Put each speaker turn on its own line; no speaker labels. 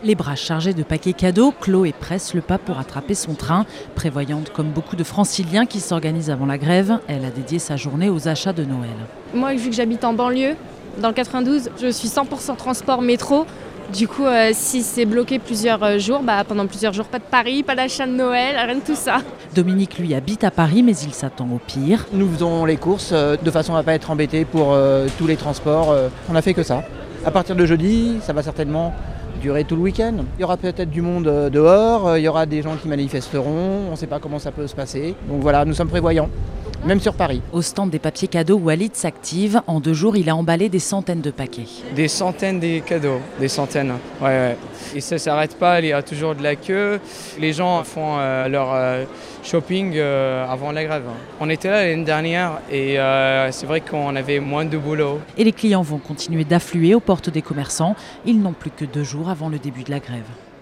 Les bras chargés de paquets cadeaux, Chloé presse le pas pour attraper son train. Prévoyante comme beaucoup de franciliens qui s'organisent avant la grève, elle a dédié sa journée aux achats de Noël.
Moi, vu que j'habite en banlieue, dans le 92, je suis 100% transport métro. Du coup, si c'est bloqué plusieurs jours, pendant plusieurs jours, pas de Paris, pas d'achat de Noël, rien de tout ça.
Dominique, lui, habite à Paris, mais il s'attend au pire.
Nous faisons les courses de façon à ne pas être embêtés pour tous les transports. On n'a fait que ça. À partir de jeudi, ça va certainement durer tout le week-end. Il y aura peut-être du monde dehors, il y aura des gens qui manifesteront, on ne sait pas comment ça peut se passer. Donc voilà, nous sommes prévoyants, même sur Paris.
Au stand des papiers cadeaux, Walid s'active. En 2 jours, il a emballé des centaines de paquets.
Des centaines de cadeaux, des centaines. Ouais. Et ça ne s'arrête pas, il y a toujours de la queue. Les gens font leur shopping avant la grève. On était là l'année dernière et c'est vrai qu'on avait moins de boulot.
Et les clients vont continuer d'affluer aux portes des commerçants. Ils n'ont plus que 2 jours avant le début de la grève.